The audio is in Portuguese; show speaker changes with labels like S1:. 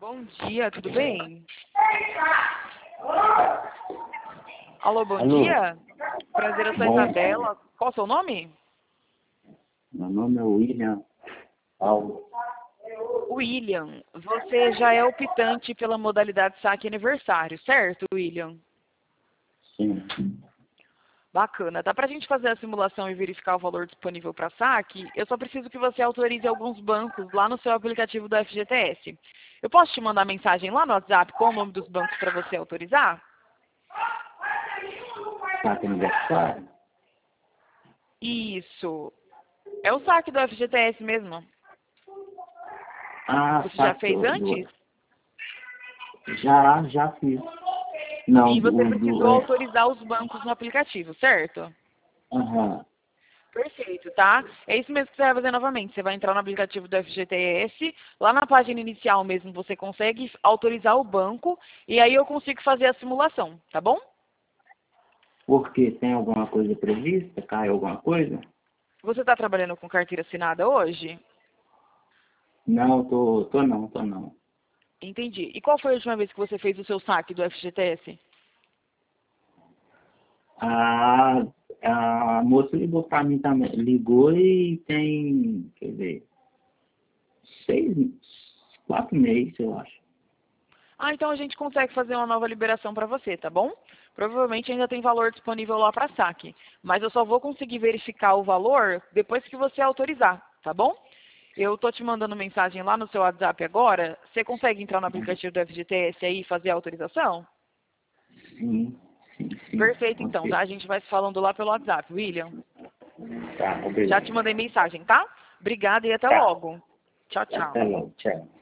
S1: Bom dia, tudo bem? Alô, bom
S2: Alô,
S1: dia. Prazer, eu sou a
S2: bom
S1: Isabela.
S2: dia.
S1: Qual o seu nome?
S2: Meu nome é William Paulo.
S1: William. Você já é optante pela modalidade saque aniversário, certo, William?
S2: Sim.
S1: Bacana. Dá pra gente fazer a simulação e verificar o valor disponível para saque? Eu só preciso que você autorize alguns bancos lá no seu aplicativo do FGTS. Eu posso te mandar mensagem lá no WhatsApp com o nome dos bancos para você autorizar?
S2: Saque aniversário?
S1: Isso. É o saque do FGTS mesmo.
S2: Ah,
S1: Você já
S2: saque
S1: fez antes?
S2: Já fiz. Não,
S1: E você precisou autorizar os bancos no aplicativo, certo?
S2: Aham.
S1: Perfeito, tá? É isso mesmo que você vai fazer novamente. Você vai entrar no aplicativo do FGTS, lá na página inicial mesmo você consegue autorizar o banco e aí eu consigo fazer a simulação, tá bom?
S2: Porque tem alguma coisa prevista? Caiu alguma coisa?
S1: Você está trabalhando com carteira assinada hoje?
S2: Não, tô não.
S1: Entendi. E qual foi a última vez que você fez o seu saque do FGTS?
S2: A, a moça ligou pra mim também. Ligou e tem, quer ver, 4 meses, eu acho.
S1: Ah, então a gente consegue fazer uma nova liberação para você, tá bom? Provavelmente ainda tem valor disponível lá para saque, mas eu só vou conseguir verificar o valor depois que você autorizar, tá bom? Eu tô te mandando mensagem lá no seu WhatsApp agora. Você consegue entrar no aplicativo do FGTS aí e fazer a autorização?
S2: Sim,
S1: Perfeito, então, tá?
S2: consigo.
S1: A gente vai se falando lá pelo WhatsApp, William.
S2: Tá,
S1: Já te
S2: obrigado.
S1: mandei mensagem, tá? Obrigada e até
S2: Tá,
S1: logo. Tchau, tchau.
S2: até logo, tchau.